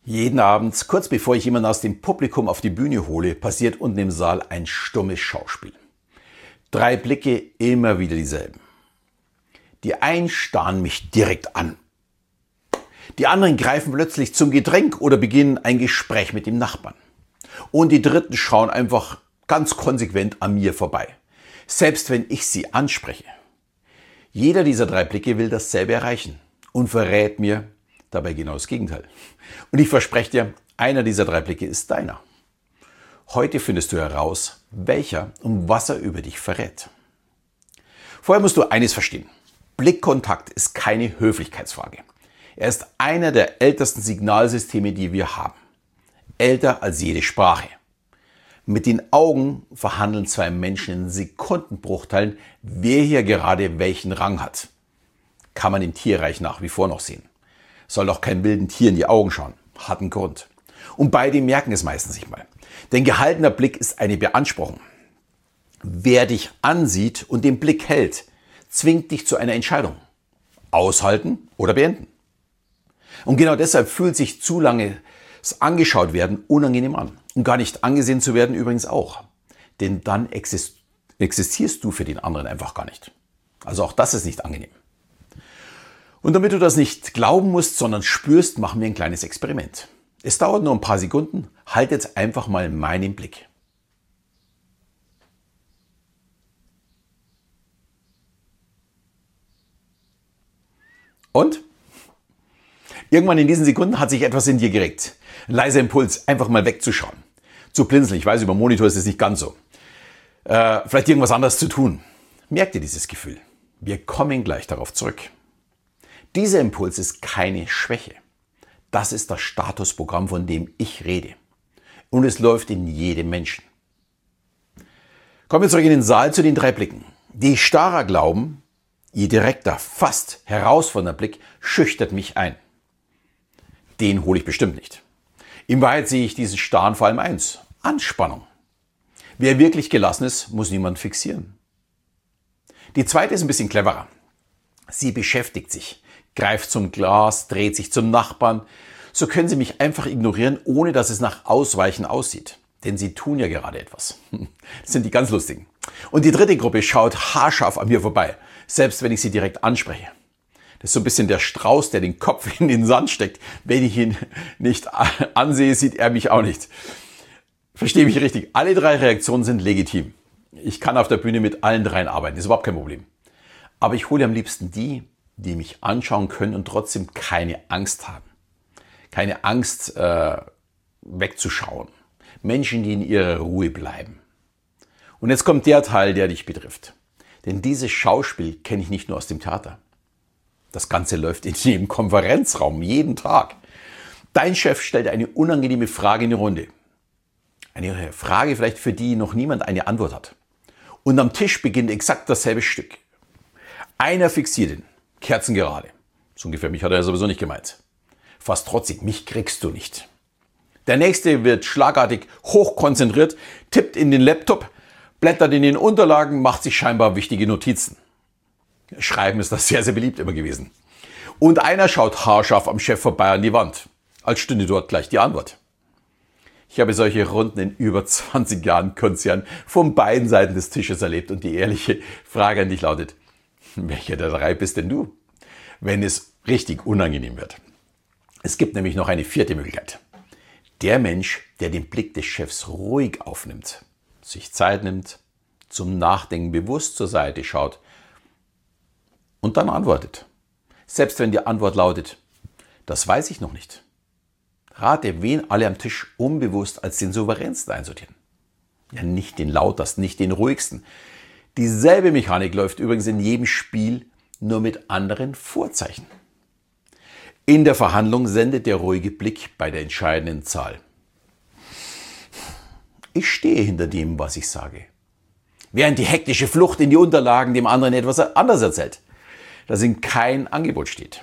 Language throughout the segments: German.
Jeden Abend, kurz bevor ich jemanden aus dem Publikum auf die Bühne hole, passiert unten im Saal ein stummes Schauspiel. 3 Blicke, immer wieder dieselben. Die einen starren mich direkt an. Die anderen greifen plötzlich zum Getränk oder beginnen ein Gespräch mit dem Nachbarn. Und die Dritten schauen einfach ganz konsequent an mir vorbei, selbst wenn ich sie anspreche. Jeder dieser 3 Blicke will dasselbe erreichen und verrät mir dabei genau das Gegenteil. Und ich verspreche dir, einer dieser 3 Blicke ist deiner. Heute findest du heraus, welcher und was er über dich verrät. Vorher musst du eines verstehen. Blickkontakt ist keine Höflichkeitsfrage. Er ist einer der ältesten Signalsysteme, die wir haben. Älter als jede Sprache. Mit den Augen verhandeln 2 Menschen in Sekundenbruchteilen, wer hier gerade welchen Rang hat. Kann man im Tierreich nach wie vor noch sehen. Soll doch kein wilden Tier in die Augen schauen. Hat einen Grund. Und beide merken es meistens nicht mal. Denn gehaltener Blick ist eine Beanspruchung. Wer dich ansieht und den Blick hält, zwingt dich zu einer Entscheidung. Aushalten oder beenden. Und genau deshalb fühlt sich zu lange angeschaut werden unangenehm an. Und gar nicht angesehen zu werden übrigens auch. Denn dann existierst du für den anderen einfach gar nicht. Also auch das ist nicht angenehm. Und damit du das nicht glauben musst, sondern spürst, machen wir ein kleines Experiment. Es dauert nur ein paar Sekunden. Halt jetzt einfach mal meinen Blick. Und? Irgendwann in diesen Sekunden hat sich etwas in dir geregt. Ein leiser Impuls, einfach mal wegzuschauen. Zu blinzeln, ich weiß, über Monitor ist es nicht ganz so. Vielleicht irgendwas anderes zu tun. Merk dir dieses Gefühl. Wir kommen gleich darauf zurück. Dieser Impuls ist keine Schwäche. Das ist das Statusprogramm, von dem ich rede. Und es läuft in jedem Menschen. Kommen wir zurück in den Saal zu den 3 Blicken. Die Starrer glauben, ihr direkter, fast herausfordernder Blick schüchtert mich ein. Den hole ich bestimmt nicht. In Wahrheit sehe ich diesen Starren vor allem eins: Anspannung. Wer wirklich gelassen ist, muss niemand fixieren. Die zweite ist ein bisschen cleverer. Sie beschäftigt sich, greift zum Glas, dreht sich zum Nachbarn. So können sie mich einfach ignorieren, ohne dass es nach Ausweichen aussieht. Denn sie tun ja gerade etwas. Das sind die ganz Lustigen. Und die dritte Gruppe schaut haarscharf an mir vorbei, selbst wenn ich sie direkt anspreche. Das ist so ein bisschen der Strauß, der den Kopf in den Sand steckt. Wenn ich ihn nicht ansehe, sieht er mich auch nicht. Verstehe mich richtig. Alle 3 Reaktionen sind legitim. Ich kann auf der Bühne mit allen 3 arbeiten. Das ist überhaupt kein Problem. Aber ich hole am liebsten die mich anschauen können und trotzdem keine Angst haben. Keine Angst, wegzuschauen. Menschen, die in ihrer Ruhe bleiben. Und jetzt kommt der Teil, der dich betrifft. Denn dieses Schauspiel kenne ich nicht nur aus dem Theater. Das Ganze läuft in jedem Konferenzraum, jeden Tag. Dein Chef stellt eine unangenehme Frage in die Runde. Eine Frage vielleicht, für die noch niemand eine Antwort hat. Und am Tisch beginnt exakt dasselbe Stück. Einer fixiert ihn, kerzengerade. So ungefähr, mich hat er sowieso nicht gemeint. Fast trotzig, mich kriegst du nicht. Der nächste wird schlagartig hochkonzentriert, tippt in den Laptop, blättert in den Unterlagen, macht sich scheinbar wichtige Notizen. Schreiben ist das sehr, sehr beliebt immer gewesen. Und einer schaut haarscharf am Chef vorbei an die Wand, als stünde dort gleich die Antwort. Ich habe solche Runden in über 20 Jahren Konzern von beiden Seiten des Tisches erlebt und die ehrliche Frage an dich lautet: Welcher der 3 bist denn du, wenn es richtig unangenehm wird? Es gibt nämlich noch eine 4. Möglichkeit. Der Mensch, der den Blick des Chefs ruhig aufnimmt, sich Zeit nimmt, zum Nachdenken bewusst zur Seite schaut und dann antwortet. Selbst wenn die Antwort lautet: Das weiß ich noch nicht. Rate, wen alle am Tisch unbewusst als den souveränsten einsortieren. Ja, nicht den lautesten, nicht den ruhigsten. Dieselbe Mechanik läuft übrigens in jedem Spiel, nur mit anderen Vorzeichen. In der Verhandlung sendet der ruhige Blick bei der entscheidenden Zahl. Ich stehe hinter dem, was ich sage. Während die hektische Flucht in die Unterlagen dem anderen etwas anderes erzählt, das in kein Angebot steht.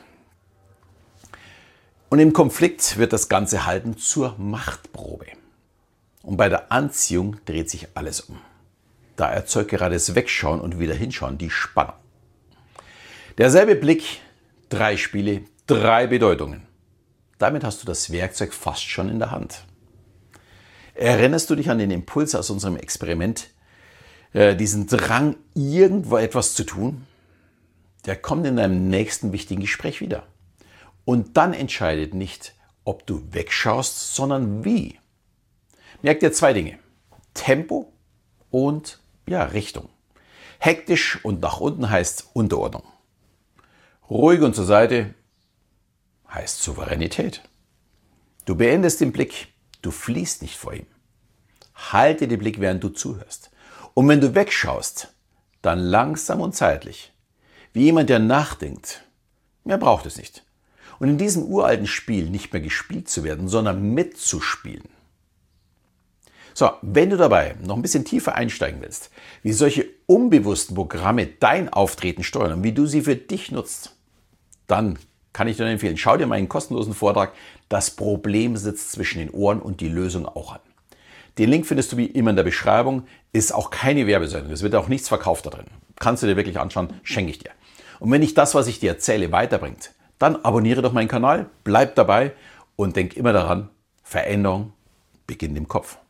Und im Konflikt wird das ganze Halten zur Machtprobe. Und bei der Anziehung dreht sich alles um. Da erzeugt gerade das Wegschauen und wieder hinschauen die Spannung. Derselbe Blick, 3 Spiele, 3 Bedeutungen. Damit hast du das Werkzeug fast schon in der Hand. Erinnerst du dich an den Impuls aus unserem Experiment, diesen Drang, irgendwo etwas zu tun? Der kommt in deinem nächsten wichtigen Gespräch wieder. Und dann entscheidet nicht, ob du wegschaust, sondern wie. Merk dir 2 Dinge. Tempo und Richtung. Hektisch und nach unten heißt Unterordnung. Ruhig und zur Seite heißt Souveränität. Du beendest den Blick, du fliehst nicht vor ihm. Halte den Blick, während du zuhörst. Und wenn du wegschaust, dann langsam und zeitlich. Wie jemand, der nachdenkt. Mehr braucht es nicht. Und in diesem uralten Spiel nicht mehr gespielt zu werden, sondern mitzuspielen. So, wenn du dabei noch ein bisschen tiefer einsteigen willst, wie solche unbewussten Programme dein Auftreten steuern und wie du sie für dich nutzt, dann kann ich dir empfehlen, schau dir meinen kostenlosen Vortrag "Das Problem sitzt zwischen den Ohren" und die Lösung auch an. Den Link findest du wie immer in der Beschreibung, ist auch keine Werbesendung, es wird auch nichts verkauft da drin. Kannst du dir wirklich anschauen, schenke ich dir. Und wenn dich das, was ich dir erzähle, weiterbringt, dann abonniere doch meinen Kanal, bleib dabei und denk immer daran, Veränderung beginnt im Kopf.